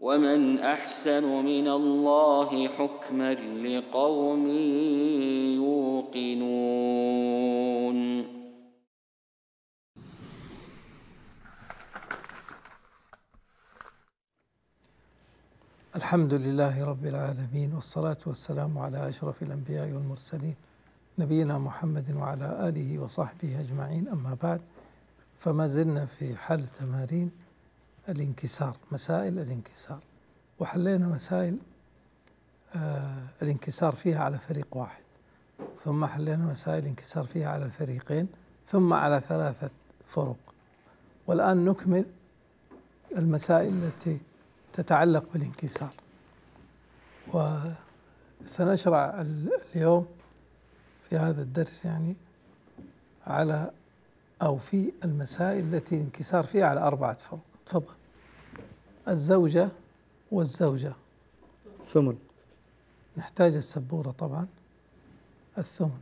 ومن أحسن من الله حكما لقوم يوقنون. الحمد لله رب العالمين، والصلاة والسلام على أشرف الأنبياء والمرسلين نبينا محمد وعلى آله وصحبه أجمعين. أما بعد، فما زلنا في حل تمارين الانكسار، مسائل الانكسار، وحلينا مسائل الانكسار فيها على فريق واحد، ثم حلينا مسائل الانكسار فيها على الفريقين، ثم على 3 فرق. والآن نكمل المسائل التي تتعلق بالانكسار، وسنشرع اليوم في هذا الدرس على أو في المسائل التي الانكسار فيها على 4 فرق. تفضل. الزوجة والزوجة ثمن، نحتاج السبورة طبعا. الثمن،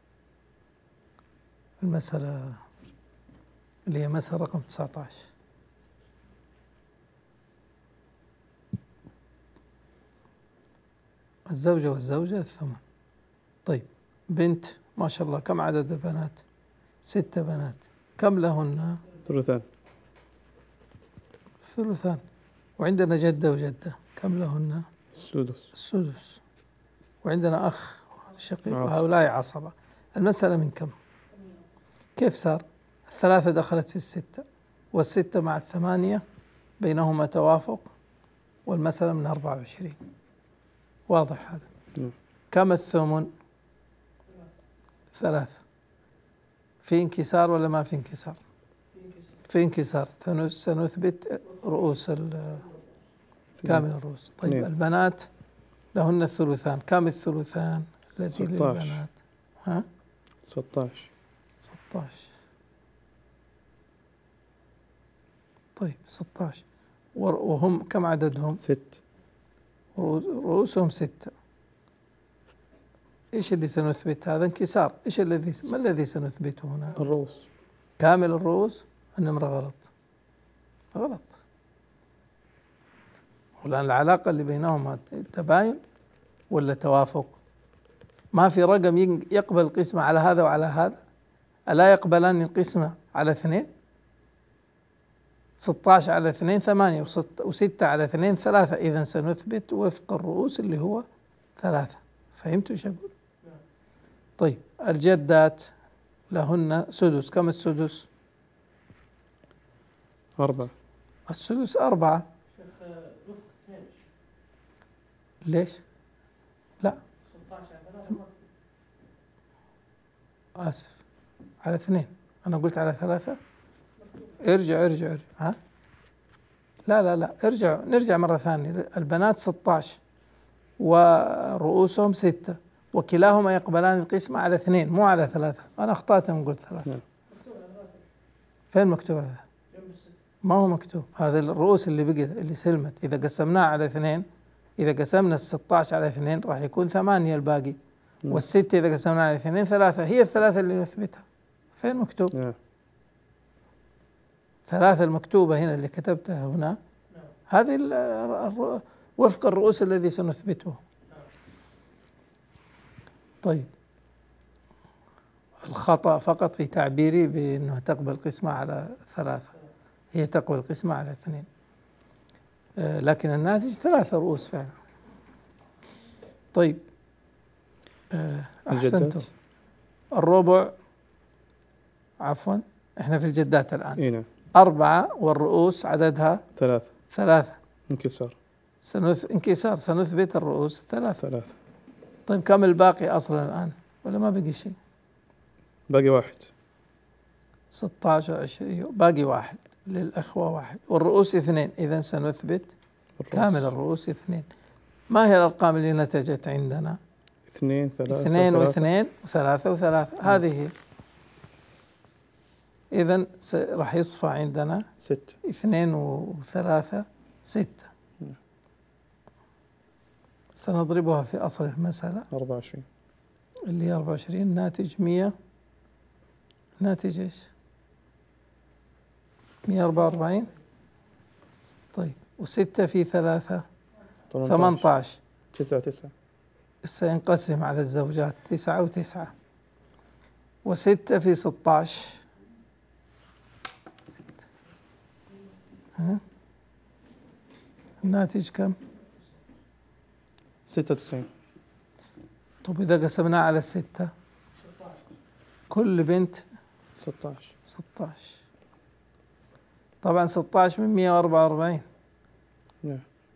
المسألة اللي هي مسألة رقم 19. الزوجة والزوجة الثمن. طيب، بنت ما شاء الله، كم عدد البنات؟ 6 بنات، كم لهن؟ ثلثان. وعندنا جدة وجدة، كم لهن؟ السدس. وعندنا أخ شقيق، وهؤلاء عصبة. المسألة من كم؟ كيف صار؟ 3 دخلت في 6، وال6 مع 8 بينهما توافق، والمسألة من 24. واضح هذا؟ كم الثمن؟ 3. في انكسار ولا ما في انكسار؟ في انكسار. سنثبت رؤوس كامل الرؤوس. طيب، البنات لهن الثلثان، كم الثلثان الذي للبنات؟ 16. طيب، 16. وهم كم عددهم؟ 6. رؤوسهم 6. إيش اللي سنثبت؟ هذا انكسار. ما الذي سنثبته هنا؟ الرؤوس، كامل الرؤوس. النمرة غلط. والآن العلاقة اللي بينهما تباين ولا توافق؟ ما في رقم يقبل القسمة على هذا وعلى هذا. ألا يقبلان القسمة على 2؟ 16 على 2 8، و6 على 2 3. إذن سنثبت وفق الرؤوس اللي هو 3. فهمتوا ايش أقول؟ طيب، الجدات لهن سدس، كم السدس؟ 4. السدس 4. ليش؟ لا، آسف، على 2. أنا قلت على 3. ارجع. ها؟ لا، نرجع مرة ثانية. البنات 16 ورؤوسهم 6، وكلاهما يقبلان القسمة على 2 مو على 3. أنا أخطأت من قلت 3. فين مكتوب هذا؟ ما هو مكتوب. هذا الرؤوس اللي بقي اللي سلمت، إذا قسمناها على 2، إذا قسمنا 16 على 2 راح يكون 8 الباقي، والستة إذا قسمناها على 2 3. هي ال3 اللي نثبتها. فين مكتوب؟ 3 المكتوبة هنا اللي كتبتها هنا، هذه وفق الرؤوس الذي سنثبته. طيب، الخطأ فقط في تعبيري بأنه تقبل قسمة على 3. هي تقبل قسمة على 2، لكن الناتج 3 رؤوس فعلا. طيب، أحسنتم. الربع، عفوا، احنا في الجدات الآن. 4 والرؤوس عددها 3. انكسار. سنثبت الرؤوس 3. طيب، كم الباقي أصلا الآن؟ ولا ما بقي شيء؟ باقي 1. 16 20، باقي 1 للأخوة 1، والرؤوس 2. إذن سنثبت كامل الرؤوس 2. ما هي الأرقام اللي نتجت عندنا؟ 2 3 2 و2 و3 و3. هذه إذن راح يصفى عندنا 6. 2 و3 6. سنضربها في أصل المسألة 24، اللي هي 24. ناتج 100. ناتج إيش؟ 144. طيب، وستة في ثلاثة 18. 18. 9. سينقسم على الزوجات 9 و9. وستة في 16 الناتج كم؟ 96. طب إذا قسمناه على الستة كل بنت 16. 16. طبعا 16 من 144. نعم.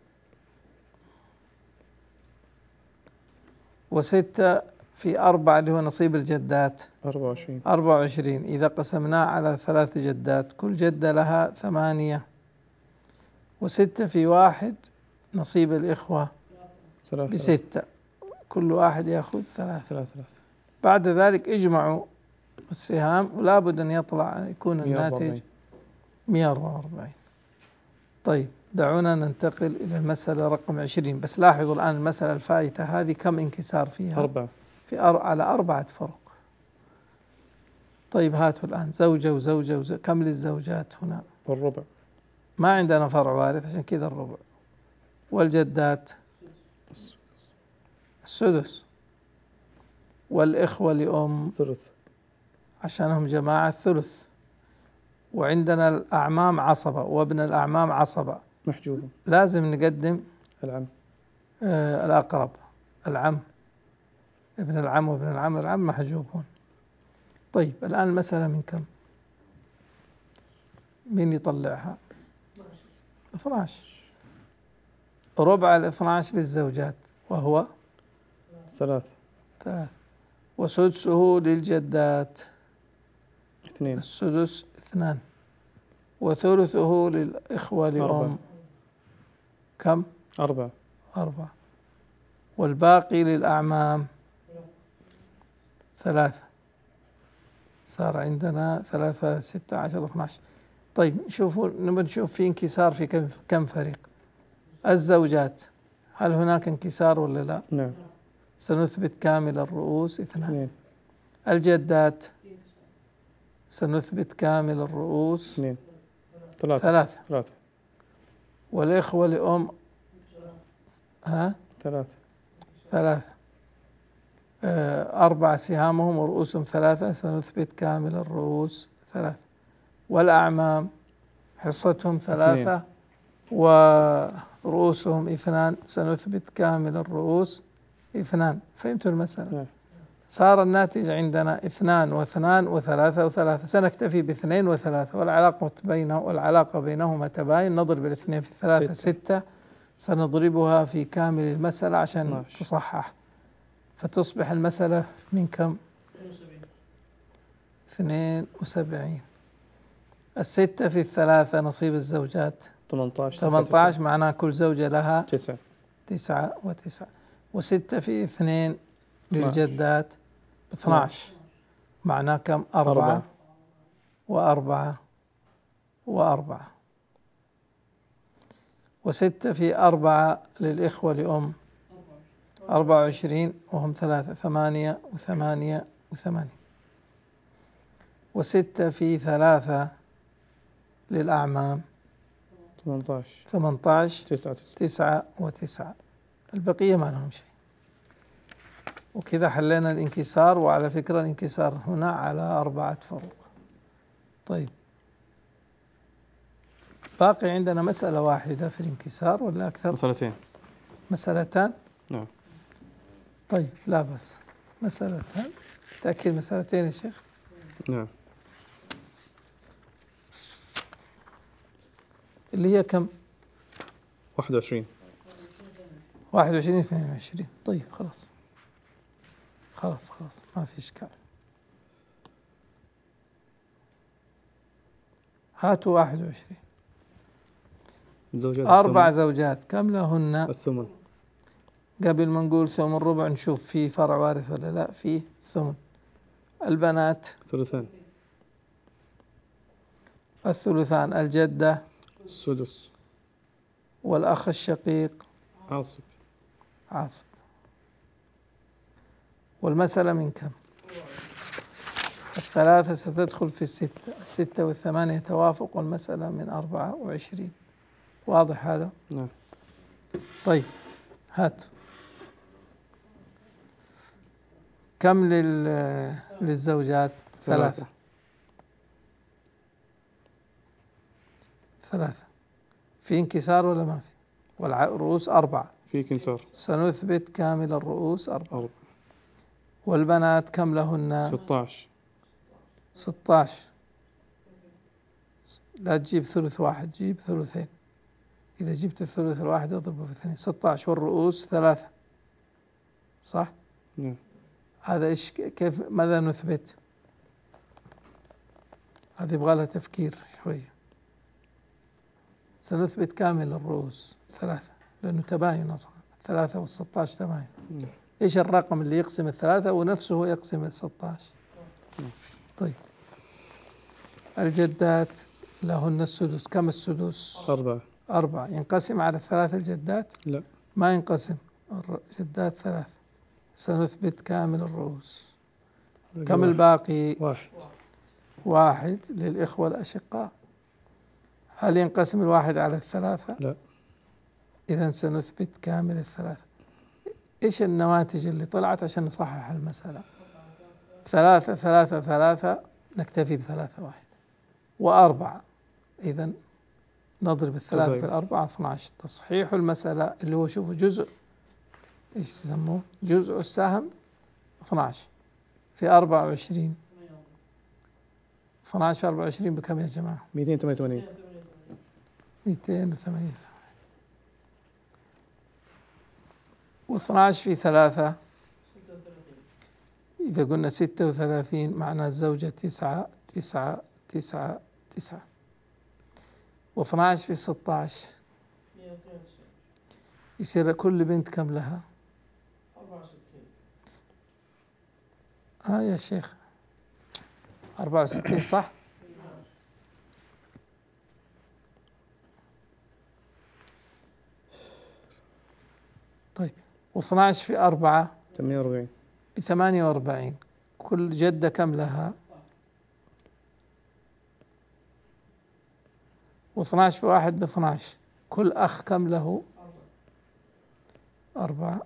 وستة في 4 اللي هو نصيب الجدات 24. 24. إذا قسمناه على 3 جدات كل جدة لها 8. وستة في 1 نصيب الإخوة 3. ب6 كل واحد يأخذ 3. 3. بعد ذلك اجمعوا السهام ولا بد أن يطلع يكون الناتج 144. طيب دعونا ننتقل إلى المسألة رقم 20. بس لاحظوا الآن المسألة الفائتة هذه كم انكسار فيها؟ 4. على 4 فرق. طيب هاتوا الآن زوجة وزوجة كم للزوجات هنا؟ والربع. ما عندنا فرع وارث عشان كذا الربع. والجدات السدس. والإخوة لأم ثلث عشانهم جماعة الثلث. وعندنا الأعمام عصبة وابن الأعمام عصبة محجوب. لازم نقدم العم. الأقرب العم. ابن العم وابن العم محجوبون. طيب الآن المسألة من كم؟ مين يطلعها؟ 12. ربع 12 للزوجات وهو 3. وسدسه للجدات 2. السدس 2. وثلثه للإخوة لأم 4. كم؟ 4. 4. والباقي للأعمام 3. صار عندنا 3 6 10 12. طيب شوفوا نبغى نشوف في انكسار في كم فريق. الزوجات هل هناك انكسار ولا لا؟ نعم. سنثبت كامل الرؤوس 2. 2. الجدات سنثبت كامل الرؤوس 2. 3. والإخوة لأم 3. 4 سهامهم ورؤوسهم 3 سنثبت كامل الرؤوس 3. والأعمام حصتهم 3 ورؤوسهم 2 سنثبت كامل الرؤوس 2. فهمتوا المسألة؟ صار الناتج عندنا 2 و2 و3 و3. سنكتفي ب2 و3 والعلاقة بينهما تباين. نضرب الاثنين في 3 6. سنضربها في كامل المسألة عشان تصحح فتصبح المسألة من كم؟ 72. 6 في 3 نصيب الزوجات 18. معناه كل زوجة لها 9 و9. و6 في 2 للجدات 12. معناه كم؟ 4 و4 و4. و6 في 4 للإخوة لأم 24 وهم 3 8 و8 و8. و6 في 3 للأعمام 18 9 و9. البقية ما لهم شيء. وكذا حلينا الانكسار. وعلى فكرة الانكسار هنا على 4 فرق. طيب باقي عندنا مسألة واحدة في الانكسار ولا أكثر؟ مسألتان. نعم. طيب لا بس مسألتان. تأكيد مسألتين يا شيخ. نعم. اللي هي كم؟ 21 22. طيب خلاص ما في إشكال. هاتوا 21. 4 زوجات كم لهن الثمن. قبل ما نقول ثمن ربع نشوف في فرع وارث ولا لا. فيه ثمن. البنات 3. الثلثان. الجدة السدس. والأخ الشقيق عاصب. والمسألة من كم؟ 3 ستدخل في 6. 6 و8 توافق والمسألة من 24. واضح هذا؟ نعم. طيب هات. كم للزوجات؟ 3. 3. في انكسار ولا ما في؟ والرؤوس 4. في انكسار. سنثبت كامل الرؤوس 4. 4. والبنات كم لهن؟ 16. 16. لا تجيب ثلث واحد، جيب ثلثين. إذا جبت الثلث الواحد اضربه في 2. 16. والرؤوس 3. صح؟ نعم. هذا إيش كيف ماذا نثبت؟ هذه يبغى لها تفكير شوية. سنثبت كامل الرؤوس 3 لأنه تباين أصلا. 3 و16 تباين. إيش الرقم اللي يقسم 3 ونفسه يقسم 16؟ طيب الجدات لهن السدس. كم السدس؟ 4. 4. ينقسم على 3 الجدات؟ لا. ما ينقسم. الجدات 3. سنثبت كامل الرؤوس. كم الباقي؟ 1. 1 للإخوة الأشقاء. هل ينقسم 1 على 3؟ لا. إذن سنثبت كامل 3. إيش النواتج اللي طلعت عشان نصحح المسألة؟ 3 3 3 نكتفي ب3 واحد. و4 إذن نضرب 3 في 4 12. تصحيح المسألة اللي هو شوفوا جزء إيش يسموه؟ جزء السهم 12 في 24. 12 في 24 بكم يا جماعة؟ 288. 208. و12 في 3 إذا قلنا 36 معنى الزوجة 9 9 9 9. و12 في 16 يصير كل بنت كم لها؟ 64. يا شيخ 64 صح؟ طيب و12 في 4 48. ب48. كل جدة كم لها؟ و12 في 1 ب12. كل أخ كم له؟ 4.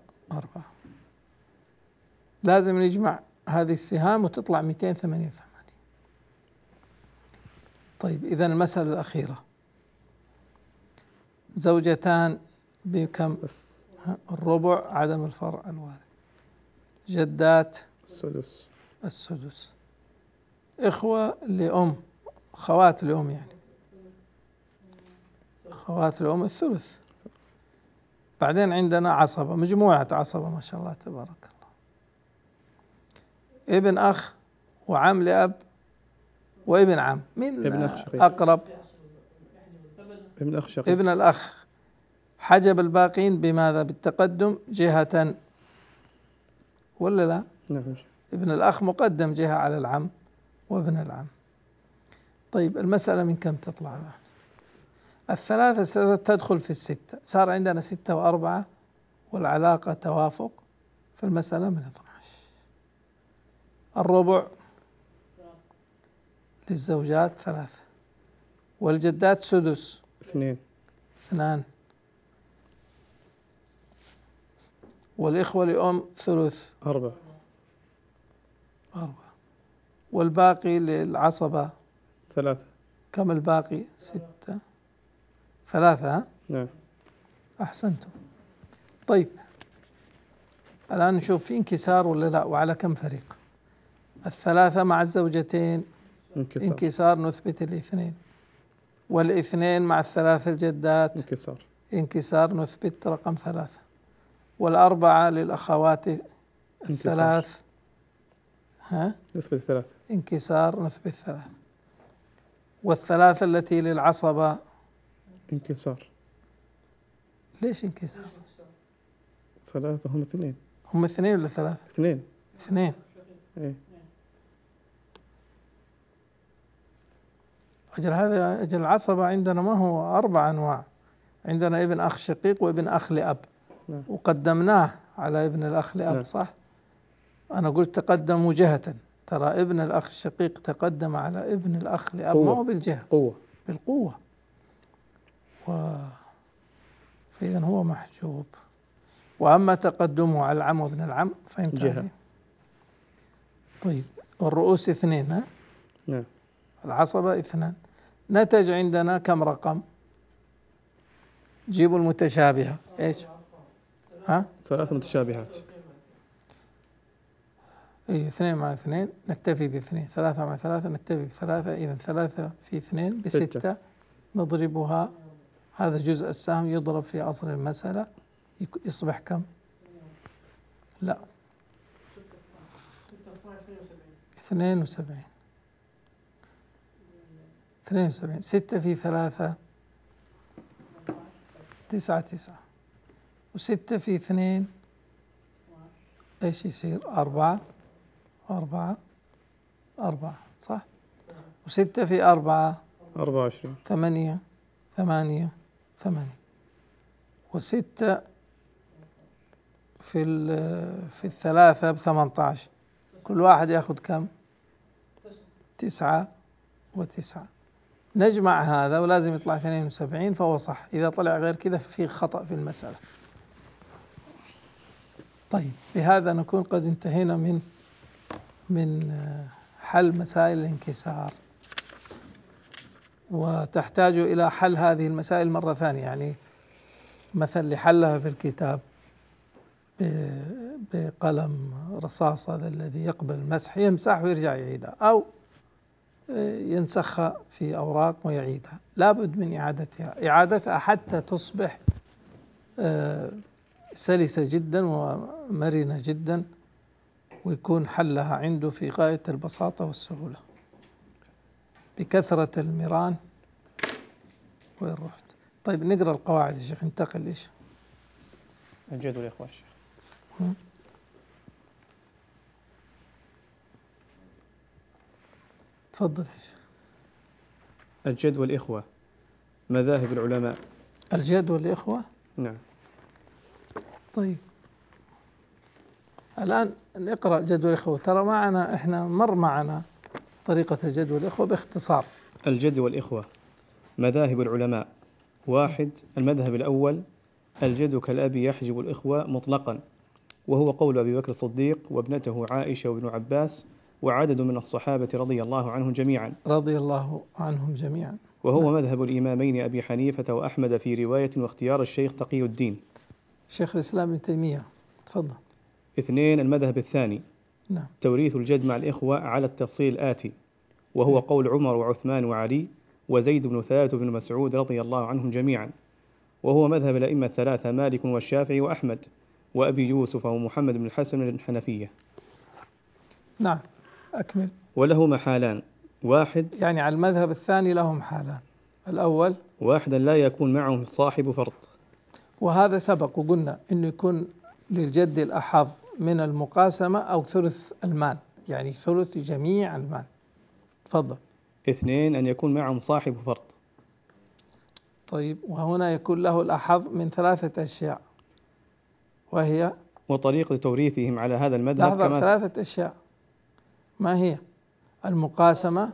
لازم نجمع هذه السهام وتطلع 288. طيب إذا المسألة الأخيرة زوجتان بكم؟ الربع عدم الفرع الوارث. جدات السدس. إخوة لأم خوات لأم يعني خوات الأم الثلث. بعدين عندنا عصبة مجموعة عصبة ما شاء الله تبارك الله. ابن أخ وعم لأب وابن عم. مين ابن أخ شقيق. أقرب؟ ابن أخ شقيق. ابن الأخ. حجب الباقين بماذا؟ بالتقدم جهة ولا لا؟ نعم. ابن الأخ مقدم جهة على العم وابن العم. طيب المسألة من كم تطلع الآن؟ 3 تدخل في 6. صار عندنا 6 و4 والعلاقة توافق في المسألة من 12. الربع للزوجات 3 والجدات سدس 2 والإخوة لأم ثلث 4 والباقي للعصبة 3. كم الباقي؟ 6 3. نعم. أحسنتم. طيب الآن نشوف في انكسار ولا لا وعلى كم فريق. 3 مع الزوجتين انكسار نثبت 2 والاثنين مع 3 الجدات انكسار نثبت رقم 3 و4 للأخوات 3 نثبت 3 انكسار نثبت 3 والثلاثة التي للعصبة انكسار. ليش انكسار؟ 3 هم 2. هم 2 ولا 3؟ 2. ايه. أجل العصبة عندنا ما هو 4 أنواع. عندنا ابن أخ شقيق وابن أخ لأب. نعم. وقدمناه على ابن الأخ لأب. نعم. صح؟ أنا قلت تقدموا جهة. ترى ابن الأخ الشقيق تقدم على ابن الأخ لأب ما هو بالجهة قوة. بالقوة. إذن هو محجوب. وأما تقدمه على العم وابن العم فإن جهة. كان. طيب والرؤوس 2 ها؟ نعم. العصبة 2. نتج عندنا كم رقم؟ جيبوا المتشابهة إيش؟ ها؟ 3 متشابهات. إيه 2 مع 2 نكتفي ب2، 3 مع 3 نكتفي ب3، إذا 3 في 2 ب6 نضربها. هذا جزء السهم يضرب في أصل المسألة يصبح كم؟ لا 72. 6 في 3 9 و6 في 2 إيش يصير؟ 4 صح؟ و6 في 4 24. 8 و6 في 3 ب18. كل واحد يأخذ كم؟ 9 و9. نجمع هذا ولازم يطلع 72 فهو صح. إذا طلع غير كذا في خطأ في المسألة. طيب بهذا نكون قد انتهينا من حل مسائل الانكسار، وتحتاج إلى حل هذه المسائل مرة ثانية، يعني مثل لحلها في الكتاب بقلم رصاص هذا الذي يقبل المسح يمسح ويرجع يعيدها، أو ينسخها في أوراق ويعيدها. لابد من إعادتها حتى تصبح سلسة جدا ومرنة جدا، ويكون حلها عنده في غاية البساطة والسهولة بكثرة المران. وين رحت؟ طيب نقرأ القواعد يا شيخ. انتقل إيش؟ الجد والإخوة يا شيخ. تفضل يا شيخ. الجد والإخوة مذاهب العلماء. الجد والإخوة. نعم. طيب الآن نقرأ الجد والإخوة. ترى معنا إحنا مر معنا طريقة الجد والإخوة باختصار. الجد والإخوة مذاهب العلماء. 1. المذهب الأول: الجد كالأب يحجب الإخوة مطلقا، وهو قول أبي بكر الصديق وابنته عائشة وابن عباس وعدد من الصحابة رضي الله عنهم جميعا. رضي الله عنهم جميعا. وهو مذهب الإمامين أبي حنيفة وأحمد في رواية، واختيار الشيخ تقي الدين شيخ الإسلام ابن تيمية. تفضل. 2. المذهب الثاني: نعم. توريث الجد مع الإخوة على التفصيل الآتي، وهو قول عمر وعثمان وعلي وزيد بن ثابت بن مسعود رضي الله عنهم جميعا. وهو مذهب الأئمة 3: مالك والشافعي وأحمد وأبي يوسف ومحمد بن الحسن الحنفية. نعم أكمل. وله محالان: 1. يعني على المذهب الثاني لهم حالان. الأول: 1 لا يكون معهم صاحب فرض، وهذا سبق وقلنا إنه يكون للجد الأحظ من المقاسمة أو ثلث المال، يعني ثلث جميع المال. تفضل. 2 أن يكون معهم صاحب فرض. طيب وهنا يكون له الأحظ من 3 أشياء، وهي وطريقة توريثهم على هذا المذهب كما 3 أشياء. ما هي؟ المقاسمة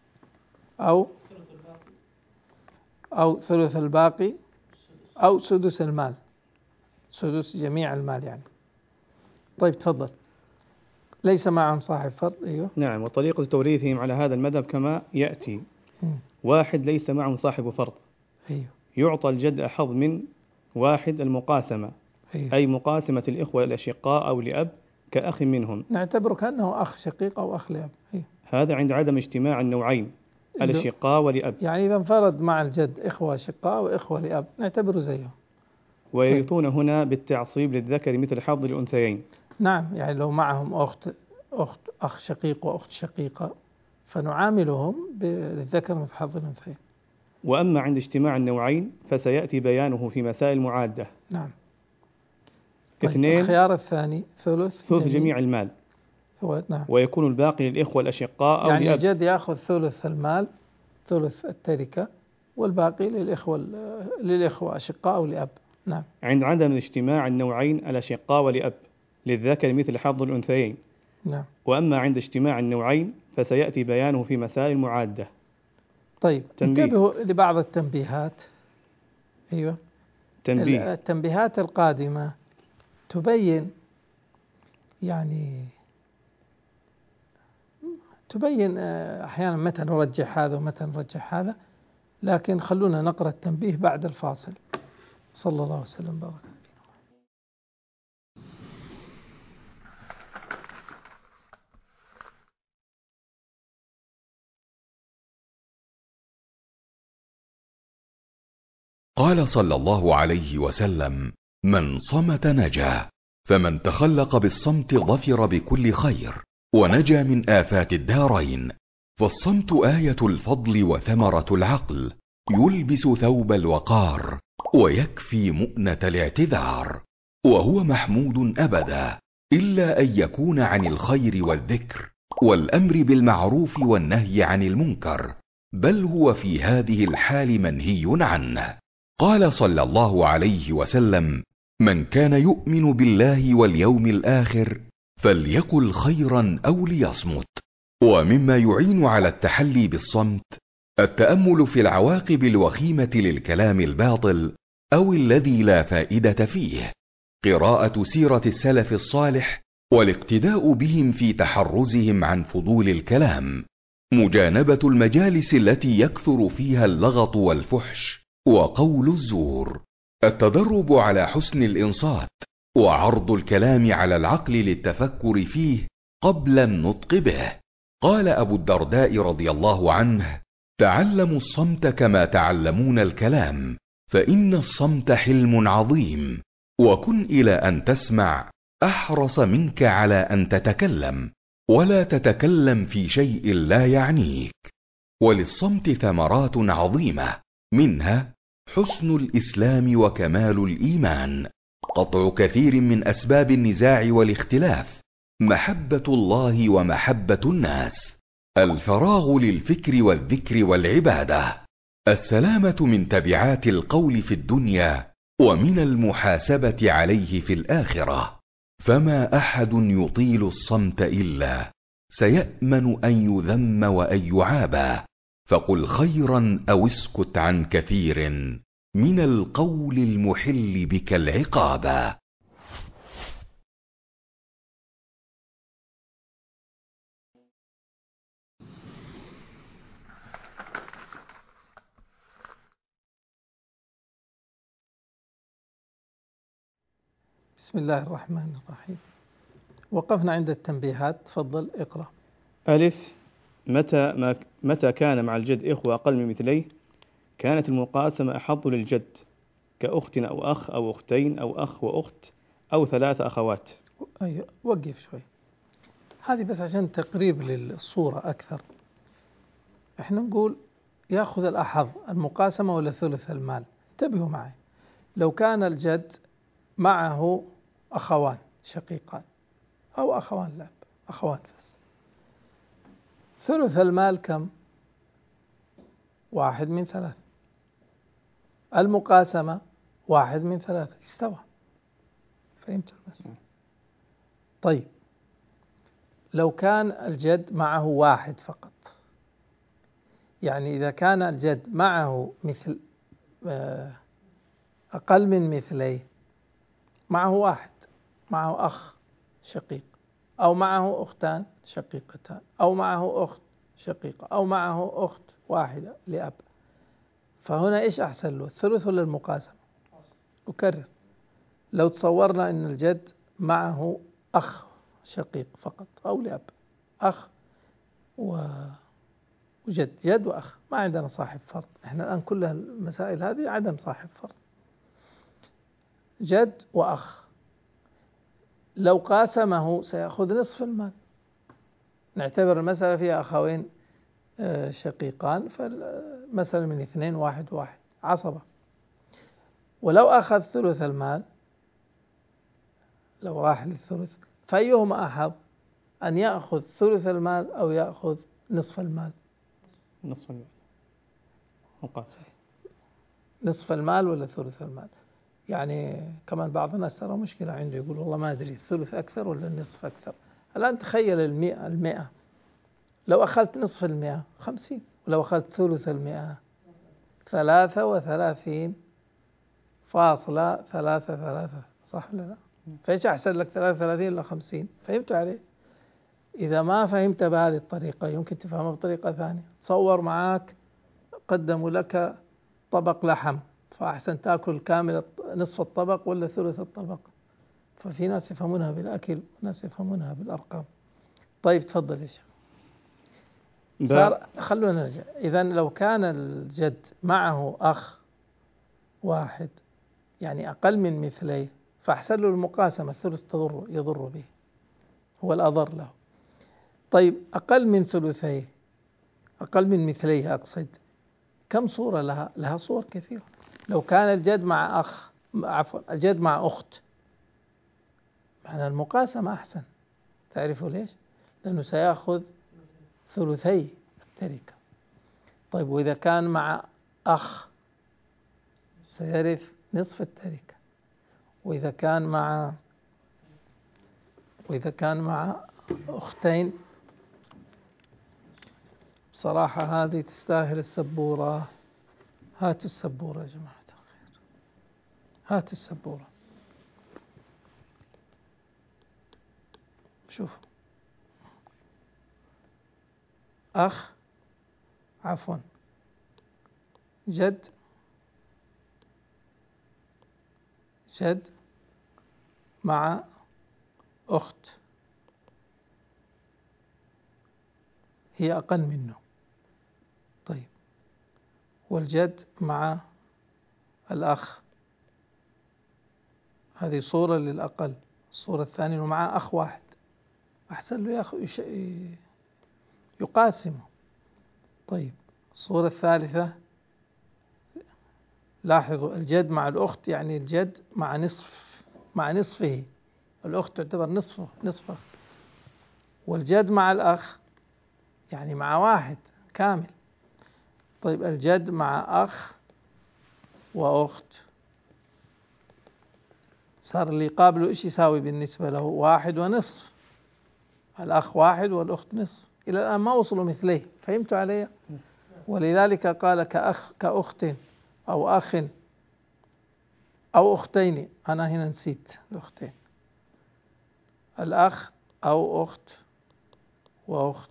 أو ثلث الباقي أو سدس المال، سدس جميع المال يعني. طيب تفضل. ليس معهم صاحب فرض. أيوه. نعم. وطريقة توريثهم على هذا المذهب كما يأتي: 1 ليس معهم صاحب فرض. أيوه. يعطى الجد أحظ من 1 المقاسمة. أيوه. أي مقاسمة الإخوة الأشقاء أو لأب كأخ منهم. نعتبره كأنه أخ شقيق أو أخ لأب. أيوه. هذا عند عدم اجتماع النوعين الأشقاء ولأب. يعني إذا انفرد مع الجد إخوة أشقاء وإخوة لأب نعتبره زيهم. ويرثون هنا بالتعصيب للذكر مثل حظ الأنثيين. نعم. يعني لو معهم أخ شقيق وأخت شقيقة فنعاملهم بالذكر مثل حظ الأنثيين. وأما عند اجتماع النوعين فسيأتي بيانه في مسائل معادة. نعم. طيب 2 الخيار الثاني ثلث جميع المال. نعم. ويكون الباقي للإخوة الأشقاء أو يعني لأب. الجد يأخذ ثلث المال، ثلث التركة، والباقي للإخوة أشقاء أو لأب. نعم. عند عدم اجتماع النوعين الأشقاء ولأب للذكر مثل حظ الأنثيين. نعم. وأما عند اجتماع النوعين فسيأتي بيانه في مسائل معادة. طيب انتبهوا لبعض التنبيهات. أيوة. تنبيه. التنبيهات القادمة تبين أحيانا متى نرجح هذا ومتى نرجح هذا، لكن خلونا نقرأ التنبيه بعد الفاصل. صلى الله وسلم وبارك. قال صلى الله عليه وسلم: من صمت نجا، فمن تخلق بالصمت ظفر بكل خير ونجا من آفات الدارين. فالصمت آية الفضل وثمرة العقل، يلبس ثوب الوقار ويكفي مؤنة الاعتذار، وهو محمود أبدا إلا أن يكون عن الخير والذكر والأمر بالمعروف والنهي عن المنكر، بل هو في هذه الحال منهي عنه. قال صلى الله عليه وسلم: من كان يؤمن بالله واليوم الآخر فليقل خيرا أو ليصمت. ومما يعين على التحلي بالصمت التأمل في العواقب الوخيمة للكلام الباطل أو الذي لا فائدة فيه، قراءة سيرة السلف الصالح والاقتداء بهم في تحرزهم عن فضول الكلام، مجانبة المجالس التي يكثر فيها اللغط والفحش وقول الزور، التدرب على حسن الإنصات وعرض الكلام على العقل للتفكر فيه قبل النطق به. قال أبو الدرداء رضي الله عنه: تعلموا الصمت كما تعلمون الكلام، فإن الصمت حلم عظيم، وكن إلى أن تسمع أحرص منك على أن تتكلم، ولا تتكلم في شيء لا يعنيك. وللصمت ثمرات عظيمة، منها حسن الإسلام وكمال الإيمان، قطع كثير من أسباب النزاع والاختلاف، محبة الله ومحبة الناس، الفراغ للفكر والذكر والعبادة، السلامة من تبعات القول في الدنيا ومن المحاسبة عليه في الآخرة. فما أحد يطيل الصمت إلا سيأمن أن يذم وأن يعابى، فقل خيرا أو اسكت عن كثير من القول المحل بك العقابا. بسم الله الرحمن الرحيم. وقفنا عند التنبيهات، تفضل اقرأ. ألف: متى كان مع الجد إخوة أقل من مثليه كانت المقاسمة أحظ للجد، كأخت أو أخ أو أختين أو أخ وأخت أو 3 أخوات. أيوة، وقف شوي، هذه بس عشان تقريب للصورة أكثر. إحنا نقول يأخذ الأحظ المقاسمة ولا ثلث المال. انتبهوا معي، لو كان الجد معه أخوان شقيقان أو أخوان لأب، أخوان بس، ثلث المال كم؟ 1/3. المقاسمة 1/3، استوى. فهمت المسألة؟ طيب لو كان الجد معه 1 فقط، يعني إذا كان الجد معه مثل أقل من مثليه، معه 1، معه أخ شقيق أو معه أختان شقيقتان أو معه أخت شقيقة أو معه أخت واحدة لأب، فهنا إيش أحسن له، الثلث ولا المقاسمة؟ أكرر، لو تصورنا أن الجد معه أخ شقيق فقط أو لأب، أخ وجد، جد وأخ، ما عندنا صاحب فرض، إحنا الآن كل المسائل هذه عدم صاحب فرض، جد وأخ، لو قاسمه سيأخذ نصف المال. نعتبر المسألة فيها أخوين شقيقان، فمثلا من 2 1 1 عصبة. ولو أخذ ثلث المال، لو راح للثلث، فأيهما أحظ، أن يأخذ ثلث المال أو يأخذ نصف المال؟ نصف المال مقاسم. نصف المال ولا ثلث المال؟ يعني كمان بعض الناس ترى مشكلة عنده، يقول والله ما أدري الثلث أكثر ولا النصف أكثر. الآن تخيل 100، لو أخذت نصف 100 50، ولو أخذت ثلث 100 33 فاصلة 3 صح ولا لا؟ فإيش أحسن لك 33 ولا 50؟ فهمتوا عليه؟ إذا ما فهمت بهذه الطريقة يمكن تفهمها بطريقة ثانية. تصور معاك قدموا لك طبق لحم، فأحسن تأكل كامل نصف الطبق ولا ثلث الطبق؟ ففي ناس يفهمونها بالأكل وناس يفهمونها بالأرقام. طيب تفضل يا شيخ. خلونا نرجع. إذا لو كان الجد معه أخ واحد يعني أقل من مثليه فأحسن له المقاسمة، الثلث يضر به، هو الأضر له. طيب أقل من ثلثيه، أقل من مثليه أقصد، كم صورة لها؟ لها صور كثيرة. لو كان الجد مع أخ، عفوا الجد مع أخت، معنى المقاسمة أحسن. تعرفوا ليش؟ لأنه سيأخذ ثلثي التركة. طيب وإذا كان مع أخ سيرث نصف التركة، وإذا كان مع أختين، بصراحة هذه تستاهل السبورة. هاتوا السبورة يا جماعة الخير، هاتوا السبورة. شوفوا جد مع أخت هي أقل منه. طيب والجد مع الأخ، هذه صورة للأقل. الصورة الثانية أنه مع أخ واحد، أحسن له يقاسمه. طيب الصورة الثالثة، لاحظوا الجد مع الأخت يعني الجد مع نصفه، الأخت تعتبر نصفه. والجد مع الأخ يعني مع واحد كامل. طيب الجد مع أخ وأخت صار اللي قابله إيش يساوي بالنسبة له؟ 1.5. الأخ 1 والأخت نصف. إلى الآن ما وصلوا مثليه. فهمتوا علي؟ ولذلك قال كأخت أو أخ أو أختين. أنا هنا نسيت الأختين، الأخ أو أخت وأخت.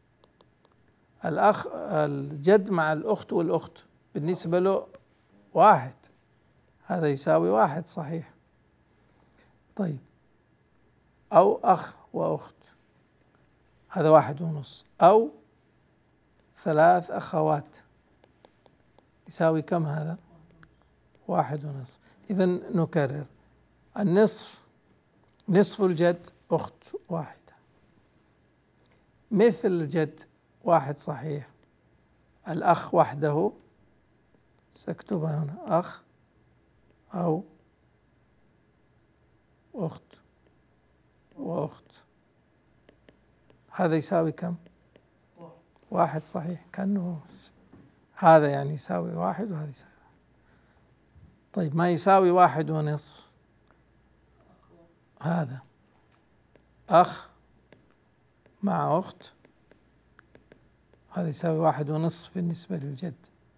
الجد مع الأخت والأخت بالنسبة له 1، هذا يساوي 1 صحيح. طيب أو أخ وأخت هذا 1.5، أو 3 أخوات يساوي كم هذا؟ 1.5. إذا نكرر، نصف الجد أخت 1، مثل الجد 1 صحيح. الأخ وحده سأكتبها هنا، أخ أو أخت وأخت، هذا يساوي كم؟ 1 صحيح. كأنه هذا يعني يساوي 1 وهذا يساوي 1. طيب ما يساوي 1.5؟ هذا أخ مع أخت، هذا يساوي 1.5 بالنسبة للجد.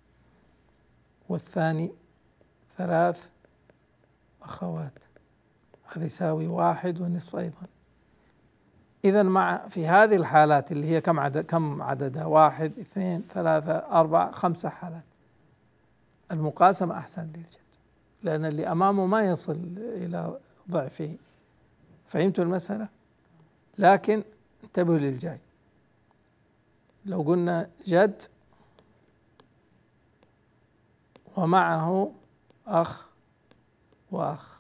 والثاني 3 أخوات، هذا يساوي 1.5 أيضا. إذا في هذه الحالات اللي هي كم عددها؟ 1 2 3 4 5 حالات، المقاسمة أحسن للجد، لأن اللي أمامه ما يصل إلى ضعفه. فهمتوا المسألة؟ لكن انتبهوا للجاي. لو قلنا جد ومعه أخ وأخ،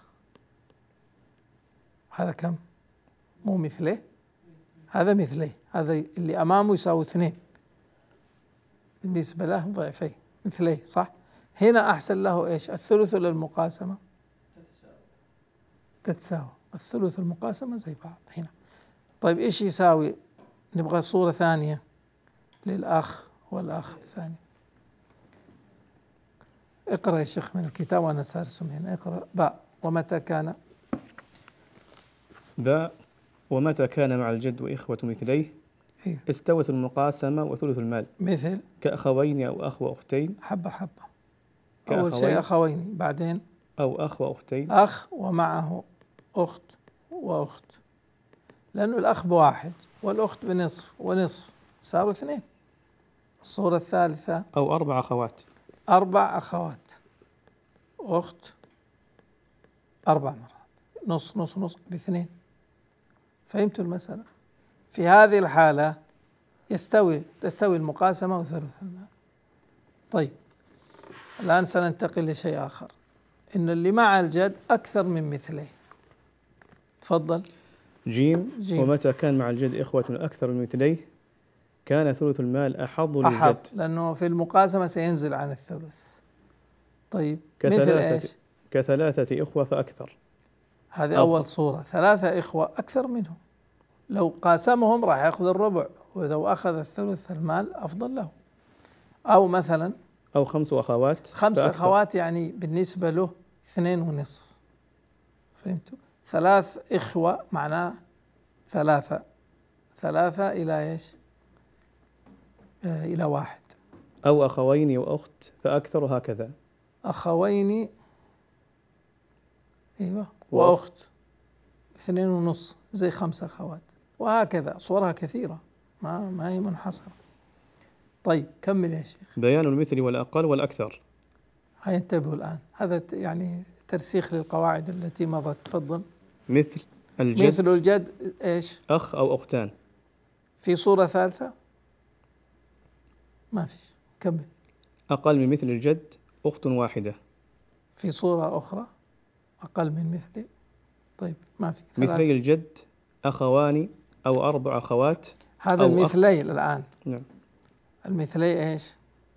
هذا كم؟ مو مثله؟ هذا مثله، هذا اللي أمامه يساوي 2 بالنسبة له ضعفين مثله صح؟ هنا أحسن له إيش؟ الثلث للمقاسمة تتساوي، الثلث المقاسمة زي بعض هنا. طيب إيش يساوي؟ نبغى صورة ثانية للأخ والأخ الثاني. اقرأ يا شيخ من الكتاب وأنا سأرسم هنا. اقرأ باء ومتى كان. باء ومتى كان مع الجد وإخوة مثليه استوت المقاسمة وثلث المال، مثل كأخوين أو أخ وأختين. حبة أول شيء أخوين، بعدين أو أخ وأختين. أخ ومعه أخت وأخت، لأنه الأخ بواحد والأخت بنصف ونصف، صاروا 2. الصورة الثالثة أو 4 أخوات. 4 أخوات، أخت 4 مرات، نص نص نص ب2. فهمتوا المسألة؟ في هذه الحالة تستوي المقاسمة وثلث المال. طيب الآن سننتقل لشيء آخر، إن اللي مع الجد أكثر من مثليه. تفضل. جيم. جيم. ومتى كان مع الجد إخوة أكثر من مثليه كان ثلث المال أحظ للجد، لأنه في المقاسمة سينزل عن الثلث. طيب مثل إيش؟ كثلاثة إخوة فأكثر. هذه أول صورة، 3 إخوة أكثر منهم، لو قاسمهم راح يأخذ الربع، ولو أخذ الثلث المال أفضل له. أو مثلا أو 5 أخوات 5 فأكثر. أخوات، يعني بالنسبة له 2.5. فهمتوا؟ 3 إخوة معناه 3 إلى إيش؟ إلى 1. أو أخوين وأخت فأكثر، هكذا. أخوين أيوة وأخت 2.5 زي 5 أخوات، وهكذا صورها كثيرة، ما هي منحصرة. طيب كمل يا شيخ. بيان المثل والأقل والأكثر. هيا انتبهوا الآن، هذا يعني ترسيخ للقواعد التي مضت. تفضل. مثل الجد. مثل الجد إيش؟ أخ أو أختان. في صورة ثالثة ما فيش. كمل. أقل من مثل الجد أخت واحدة. في صورة أخرى أقل من مثلي. طيب ما في. مثلي الجد أخوان أو 4 أخوات. هذا المثلي الآن. نعم. المثلي إيش؟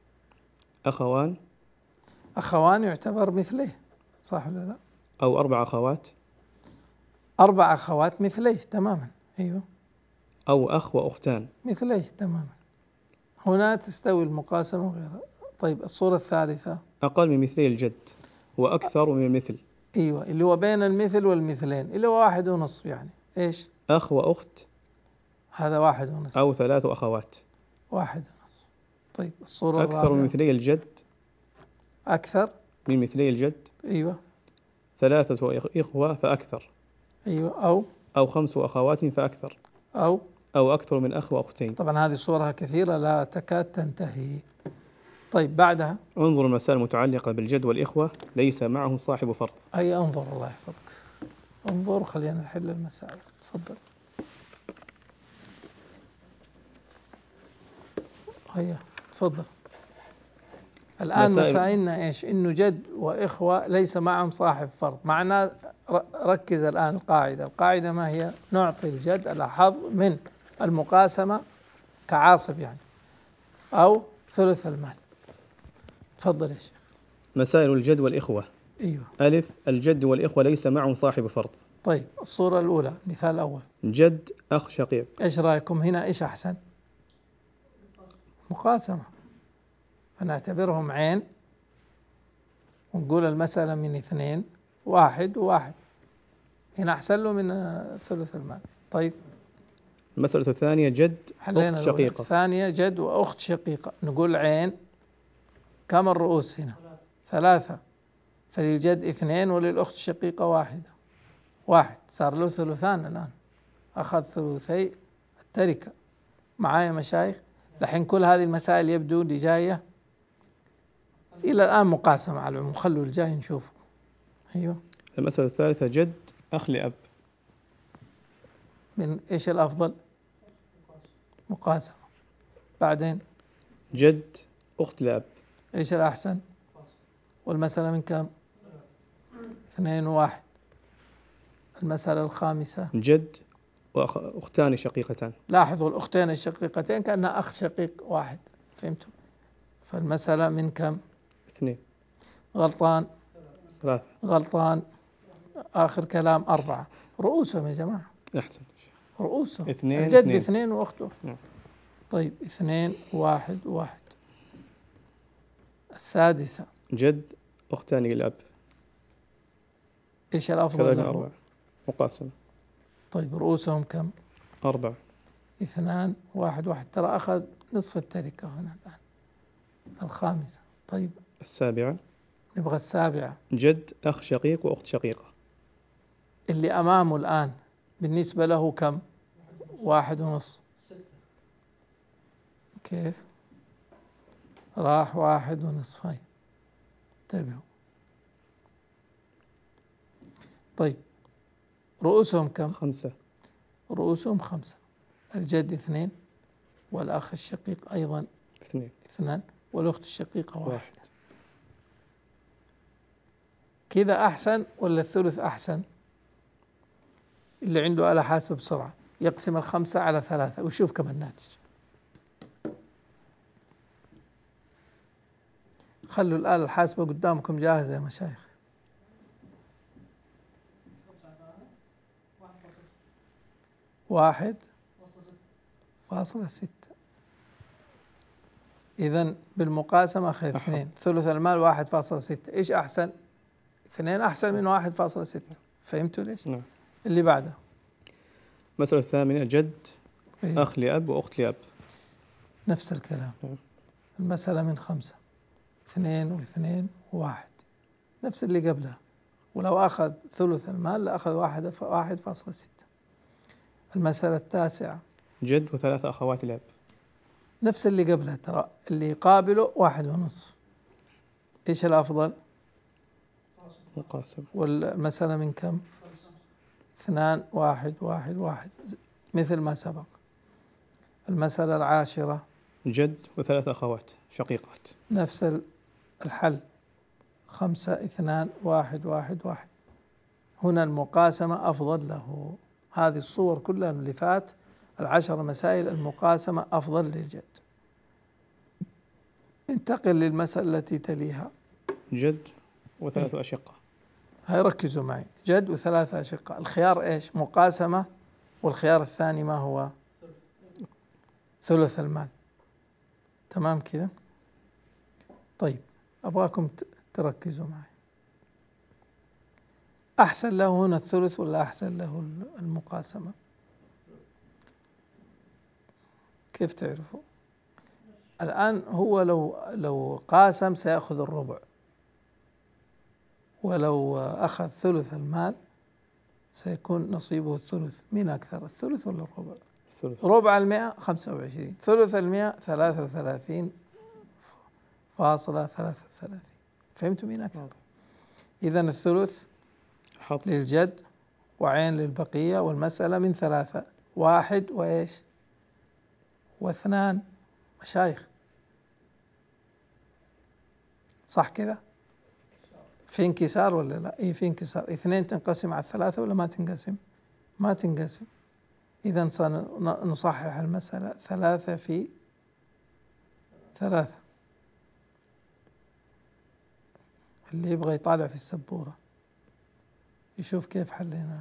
أخوان يعتبر مثليه، صح ولا لا؟ أو 4 أخوات. 4 أخوات مثليه تماما. أيوه. أو أخ وأختان مثليه تماما. هنا تستوي المقاسمة وغيرها. طيب الصورة الثالثة أقل من مثلي الجد وأكثر من المثل. أيوة، اللي هو بين المثل والمثلين، اللي هو 1.5 يعني. إيش؟ أخ وأخت. هذا 1.5. أو 3 أخوات. 1.5. طيب الصورة أكثر الرابعة. من مثلي الجد. أكثر من مثلي الجد. أيوة. 3 إخوة فأكثر. أيوة. أو 5 أخوات فأكثر. أو أكثر من أخ وأختين. طبعا هذه صورها كثيرة لا تكاد تنتهي. طيب بعدها انظر المسائل المتعلقة بالجد والإخوة ليس معه صاحب فرض. أي انظر، الله يحفظك، انظر خلينا نحل المسائل. تفضل. هيا تفضل. الآن مسائلنا إيش؟ إنه جد وإخوة ليس معهم صاحب فرض. معناه ركز الآن. القاعدة ما هي؟ نعطي الجد الأحظ من المقاسمة كعاصب يعني، أو ثلث المال. تفضل يا شيخ. مسائل الجد والإخوة. أيوه. ألف. الجد والإخوة ليس معهم صاحب فرض. طيب الصورة الأولى، مثال أول. جد أخ شقيق. إيش رأيكم هنا؟ إيش أحسن؟ مقاسمة، فنعتبرهم عين ونقول المسألة من 2، 1 و1. هنا أحسن له من ثلث المال. طيب المسألة الثانية جد أخت شقيقة. الثانية جد وأخت شقيقة، نقول عين. كم الرؤوس هنا؟ 3. فللجد 2 وللأخت الشقيقة 1. صار له ثلثان الآن، أخذ ثلثي التركة. معايا مشايخ؟ لحين كل هذه المسائل يبدو لي جاية إلى الآن مقاسمة على العموم. خلوا الجاي نشوفه. أيوه. المسألة الثالثة جد أخ لأب. من إيش الأفضل؟ مقاسمة. بعدين جد أخت لأب. إيش الأحسن؟ والمسألة من كم؟ 2 و1. المسألة الخامسة جد وأختان شقيقتان. لاحظوا الأختين الشقيقتين كأنها أخ شقيق 1. فهمتوا؟ فالمسألة من كم؟ 2. غلطان. 3. غلطان. آخر كلام 4. رؤوسهم يا جماعة. أحسن. رؤوسهم 2. الجد 2 وأخته. نعم. طيب 2 1 1. السادسة جد أختان الأب. إيش الأفضل له؟ 4. مقاسمة. طيب رؤوسهم كم؟ 4. 2 1 1. ترى أخذ نصف التركة هنا الآن. الخامسة. طيب السابعة نبغى السابعة. جد أخ شقيق وأخت شقيقة. اللي أمامه الآن بالنسبة له كم؟ 1.5. كيف؟ راح 1.5. هاي انتبهوا. طيب رؤوسهم كم؟ 5. رؤوسهم 5. الجد 2 والأخ الشقيق أيضا 2 والأخت الشقيقة 1. كذا أحسن ولا الثلث أحسن؟ اللي عنده آلة حاسبة بسرعة يقسم 5 على 3 ويشوف كم الناتج. خلوا الآلة الحاسبة قدامكم جاهزة يا مشايخ. 1.6. إذن بالمقاسمة أخذ 2. ثلث المال 1.6. إيش أحسن؟ 2 أحسن من 1.6. فهمتوا ليش؟ نعم. اللي بعده. المسألة الثامنة جد أخ لأب وأخت لأب. نفس الكلام. المسألة من 5. 2 و2 و1 نفس اللي قبلها. ولو أخذ ثلث المال لأخذ 1.6. المسألة التاسعة جد و3 أخوات لأب. نفس اللي قبلها ترى، اللي يقابله 1.5. إيش الأفضل؟ مقاسم. والمسألة من كم؟ 2 1 1 1 مثل ما سبق. المسألة العاشرة جد و3 أخوات شقيقات. نفس الحل. 5 2 1 1 1. هنا المقاسمة أفضل له. هذه الصور كلها اللي فات 10 مسائل المقاسمة أفضل للجد. انتقل للمسألة التي تليها. جد و3 أشقة. هاي ركزوا معي. جد و3 أشقة. الخيار إيش؟ مقاسمة. والخيار الثاني ما هو؟ ثلث المال. تمام كذا؟ طيب أبغاكم تركزوا معي. أحسن له هنا الثلث ولا أحسن له المقاسمة؟ كيف تعرفوا؟ الآن هو لو قاسم سيأخذ الربع، ولو أخذ ثلث المال سيكون نصيبه الثلث. مين أكثر، الثلث ولا الربع؟ الثلث. ربع 125. ثلث 33.33. فهمتوا مين أكثر؟ إذن الثلث حط للجد وعين للبقية. والمسألة من 3. 1 وإيش و2 مشايخ. صح كذا؟ في انكسار ولا لا؟ إيه في انكسار. 2 تنقسم على 3 ولا ما تنقسم؟ ما تنقسم. إذن سنصحح المسألة. 3 في 3. اللي يبغى يطالع في السبورة يشوف كيف حليناها.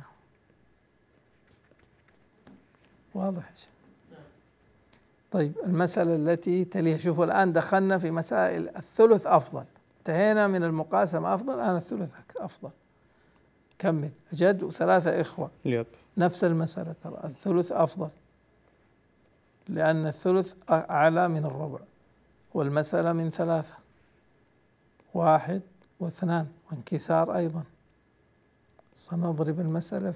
واضح. طيب المسألة التي تليها. شوفوا الآن دخلنا في مسائل الثلث أفضل. انتهينا من المقاسمة أفضل، الآن الثلث أفضل. كمل. جد و3 إخوة. يب. نفس المسألة ترى الثلث أفضل، لأن الثلث أعلى من الربع. والمسألة من 3. 1 و2 وانكسار أيضا. سنضرب المسألة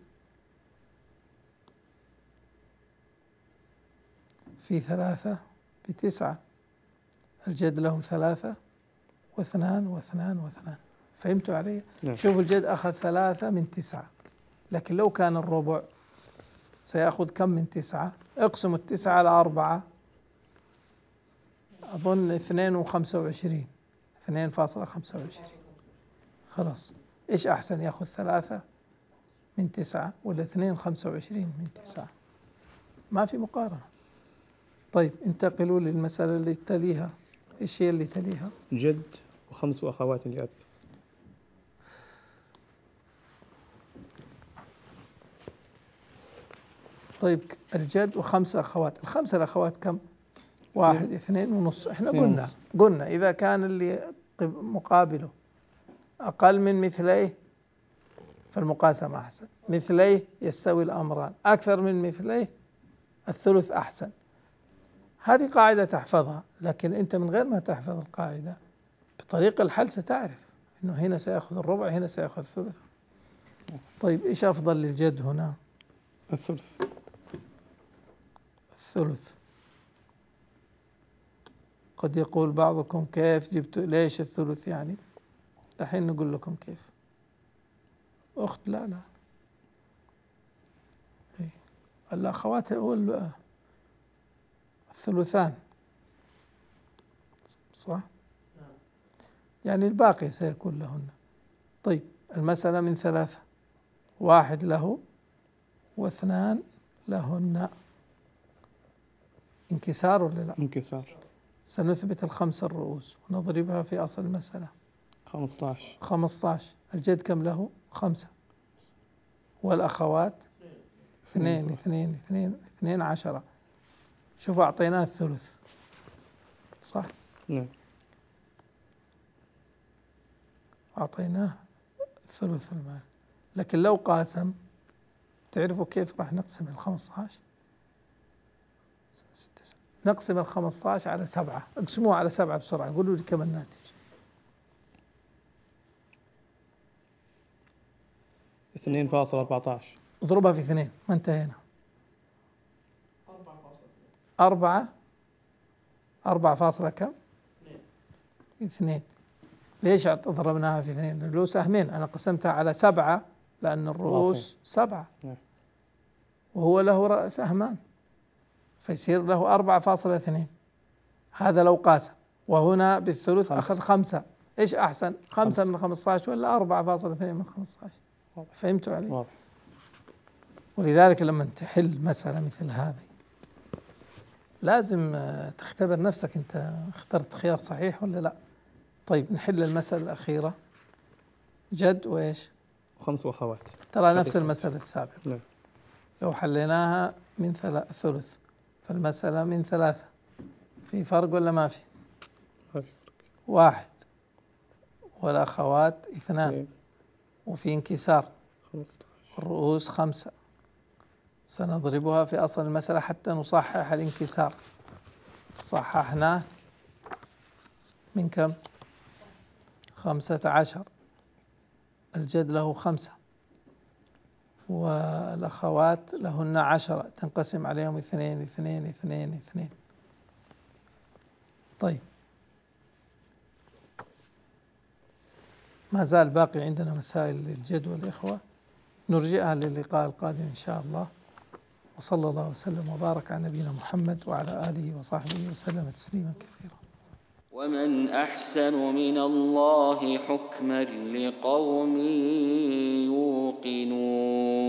في 3 ب9. الجد له 3 و2 و2 و2. فهمتوا علي؟ نعم. شوفوا الجد أخذ 3 من 9، لكن لو كان الربع سيأخذ كم من 9؟ اقسموا 9 على 4. أظن 2.25. 2.25. خلاص. إيش أحسن، يأخذ 3 من 9 ولا 2.25 من 9؟ ما في مقارنة. طيب انتقلوا للمسألة اللي تليها. إيش هي اللي تليها؟ جد و5 أخوات لأب. طيب الجد و5 أخوات. ال5 الأخوات كم؟ 1 2.5. إحنا قلنا إذا كان اللي مقابله أقل من مثليه فالمقاسمة أحسن. مثليه يستوي الأمران. أكثر من مثليه الثلث أحسن. هذه قاعدة تحفظها، لكن أنت من غير ما تحفظ القاعدة بطريق الحل ستعرف إنه هنا سيأخذ الربع، هنا سيأخذ الثلث. طيب إيش أفضل للجد هنا؟ الثلث. الثلث. قد يقول بعضكم كيف جبت ليش الثلث يعني؟ الحين نقول لكم كيف. أخت لا الأخوات هو الثلثان، صح؟ يعني الباقي سيكون لهن. طيب المسألة من 3، 1 له و2 لهن. انكسار ولا لا؟ انكسار. سنثبت ال5 الرؤوس ونضربها في أصل المسألة. 15. الجد كم له؟ 5. والأخوات 2 10. شوفوا أعطيناه الثلث، صح؟ نعم. أعطيناه ثلث المال، لكن لو قاسم تعرفوا كيف راح نقسم 15؟ نقسم 15 على 7، اقسموه على 7 بسرعة، قولوا لي كم الناتج. 2.14. اضربها في 2، ما انتهينا. 4 كم؟ 2. ليش ضربناها في 2؟ لأنه سهمين، أنا قسمتها على 7 لأن الرؤوس 7 وهو له سهمان، فيصير له 4.2. هذا لو قاسم، وهنا بالثلث أخذ 5. إيش أحسن؟ 5 من 15 ولا 4.2 من 15؟ فهمتوا علي؟ واضح. ولذلك لما تحل مسألة مثل هذه لازم تختبر نفسك، أنت اخترت خيار صحيح ولا لا. طيب نحل المسألة الأخيرة، جد وإيش؟ 5 وأخوات. ترى نفس المسألة السابقة. نعم. لو حليناها من ثلث، فالمسألة من 3، في فرق ولا ما في؟ 1 والأخوات 2 وفي انكسار، الرؤوس 5. سنضربها في أصل المسألة حتى نصحح الانكسار. صححناه من كم؟ 15. الجد له 5 والأخوات لهن 10، تنقسم عليهم 2 2 2 2. طيب ما زال باقي عندنا مسائل للجد والإخوة، نرجئها للقاء القادم إن شاء الله. وصلى الله وسلم وبارك على نبينا محمد وعلى آله وصحبه وسلم تسليما كثيرا. ومن أحسن من الله حكما لقوم يوقنون.